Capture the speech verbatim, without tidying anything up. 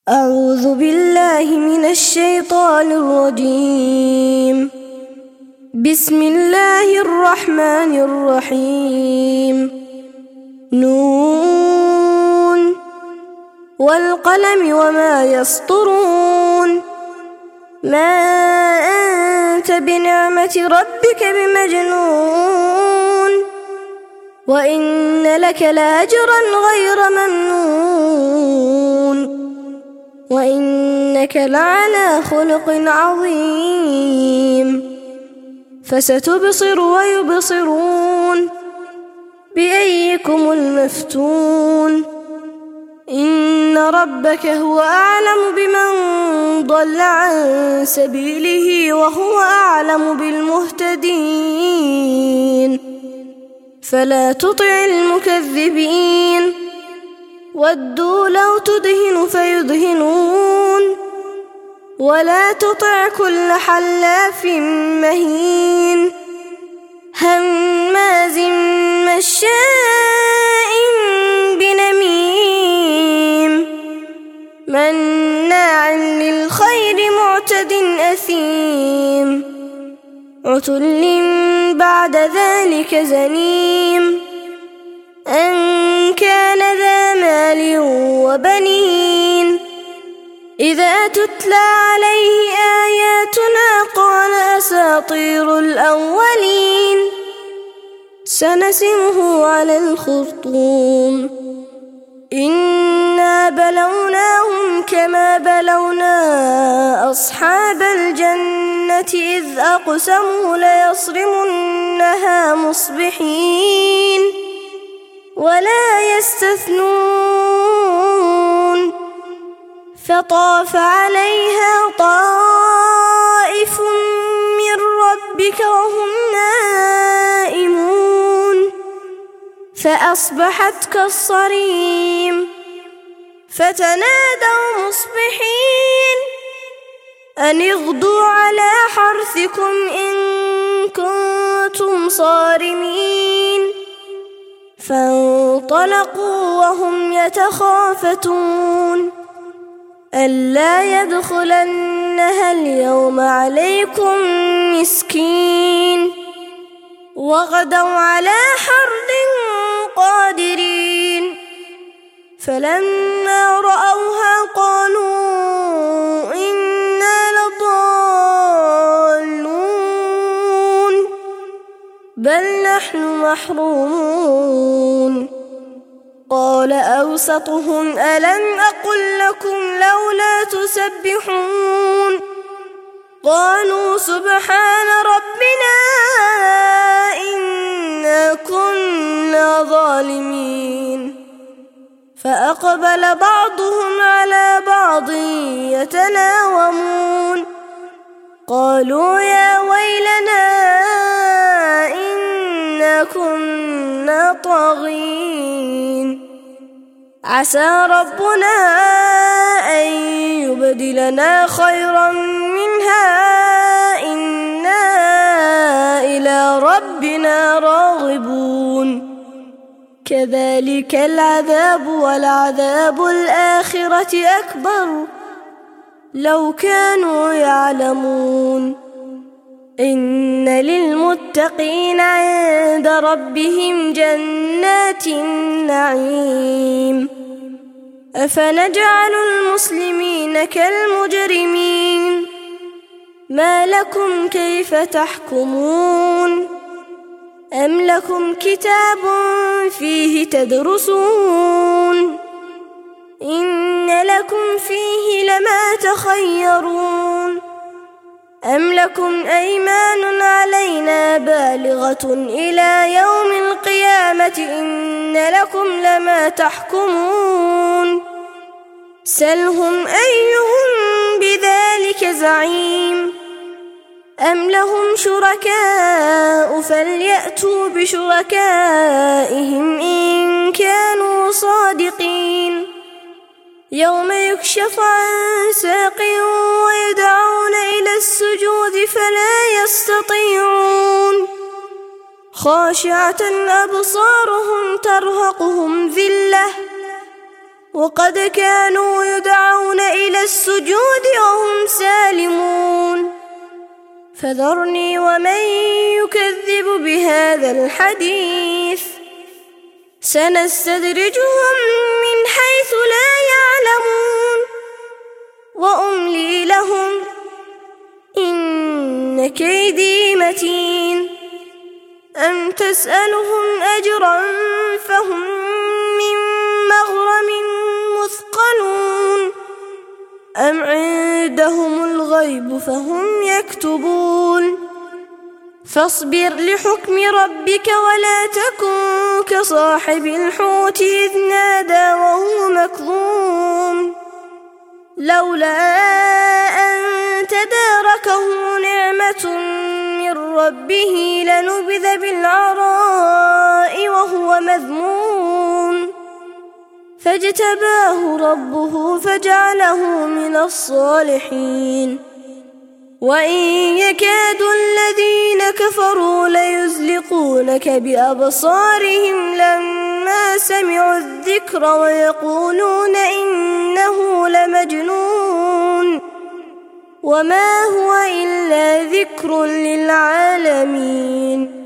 أعوذ بالله من الشيطان الرجيم. بسم الله الرحمن الرحيم. نون والقلم وما يسطرون. ما أنت بنعمة ربك بمجنون وإن لك لأجرا غير ممنون وإنك لعلى خلق عظيم. فستبصر ويبصرون بأيكم المفتون. إن ربك هو أعلم بمن ضل عن سبيله وهو أعلم بالمهتدين. فلا تطع المكذبين ودوا لو تدهن فيدهنون ولا تطع كل حلاف مهين هماز مشاء بنميم مناع للخير معتد أثيم عتل بعد ذلك زنيم أن كان ذا مال وبنين إذا تتلى عليه آياتنا قال أساطير الأولين سنسمه على الخرطوم. إنا بلوناهم كما بلونا أصحاب الجنة إذ أقسموا ليصرمنها مصبحين ولا يستثنون فطاف عليها طائف من ربك وهم نائمون فأصبحت كالصريم فتنادوا مصبحين أن اغدوا على حرثكم إن كنتم صارمين فانطلقوا وهم يتخافتون ألا يدخلنها اليوم عليكم مسكين وغدوا على حرد قادرين فلما رأوها قالوا إنا لضالون بل نحن محرومون. قال أوسطهم ألم أقل لكم لولا تسبحون قالوا سبحان ربنا إنا كنا ظالمين. فأقبل بعضهم على بعض يتلاومون قالوا يا ويلنا إنا كنا طاغين عسى ربنا أن يبدلنا خيرا منها إنا إلى ربنا راغبون. كذلك العذاب ولعذاب الآخرة أكبر لو كانوا يعلمون. إن للمتقين عند ربهم جنات النعيم. أفنجعل المسلمين كالمجرمين ما لكم كيف تحكمون أم لكم كتاب فيه تدرسون إن لكم فيه لما تخيرون أم لكم أيمان علينا بالغة إلى يوم القيامة إن لكم لما تحكمون سلهم أيهم بذلك زعيم أم لهم شركاء فليأتوا بشركائهم إن كانوا صادقين. يوم يكشف عن ساق ويدعون إلى السجود فلا يستطيعون خاشعة أبصارهم ترهقهم ذلة وقد كانوا يدعون إلى إلى السجود وهم سالمون فذرني ومن يكذب بهذا الحديث سنستدرجهم من حيث لا يعلمون وأملي لهم إن كيدي متين أم تسألهم أجرا فهم من مغرم مثقلون أم عندهم الغيب فهم يكتبون فاصبر لحكم ربك ولا تكن كصاحب الحوت إذ نادى وهو مكظوم لولا أن تداركه نعمة من ربه لنبذ بالعراء وهو مذموم فاجتباه ربه فجعله من الصالحين وإن يكاد الذين كفروا ليزلقونك بأبصارهم لما سمعوا الذكر ويقولون إنه لمجنون وما هو إلا ذكر للعالمين